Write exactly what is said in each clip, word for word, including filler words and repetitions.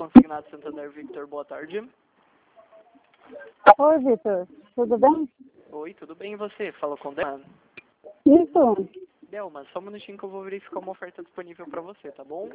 Consignado Santander, Victor, boa tarde. Oi, Victor. Tudo bem? Oi, tudo bem e você? Falou com Delma? Isso. Delma, só um minutinho que eu vou verificar uma oferta disponível para você, tá bom?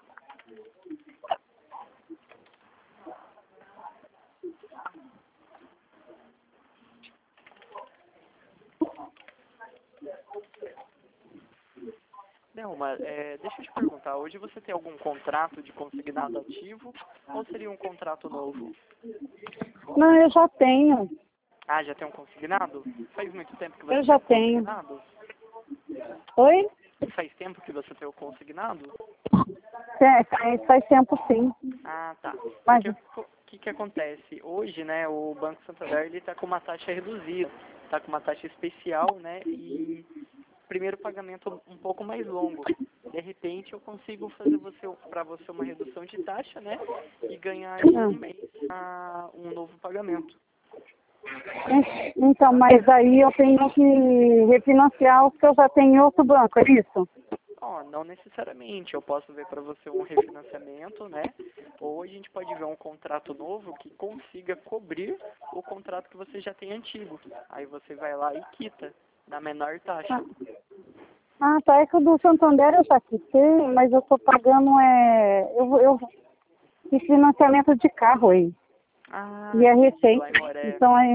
Delma, é, deixa eu te perguntar, hoje você tem algum contrato de consignado ativo ou seria um contrato novo? Não, eu já tenho. Ah, já tem um consignado? Faz muito tempo que você Eu já tem um tenho. consignado? Oi? Faz tempo que você tem o consignado? É, faz, faz tempo sim. Ah, tá. Mas, Porque o que, que acontece? Hoje, né, o Banco Santander ele está com uma taxa reduzida, está com uma taxa especial, né, e primeiro pagamento um pouco mais longo. De repente, eu consigo fazer você, para você uma redução de taxa, né, e ganhar em um mês ah, um novo pagamento. então, mas aí eu tenho que refinanciar o que eu já tenho em outro banco, é isso? Oh, não necessariamente. Eu posso ver para você um refinanciamento, né? Ou a gente pode ver um contrato novo que consiga cobrir o contrato que você já tem antigo. Aí você vai lá e quita na menor taxa. Ah, tá. É que o do Santander eu já quitei, mas eu tô pagando, é... Eu, eu fiz financiamento de carro aí. Ah, E é entendi, lá recente. em Moré. Então é...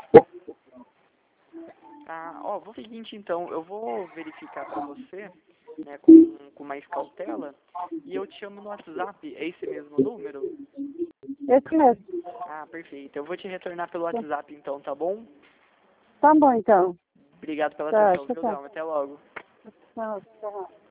Ah, ó, vou fazer o seguinte então, eu vou verificar para você, né, com, com mais cautela, e eu te chamo no WhatsApp, é esse mesmo número? Esse mesmo. Ah, perfeito. Eu vou te retornar pelo WhatsApp então, tá bom? Tá bom, então. Obrigado pela Tá, atenção, tchau, viu, tchau. Dalma? Até logo. Tchau, tchau.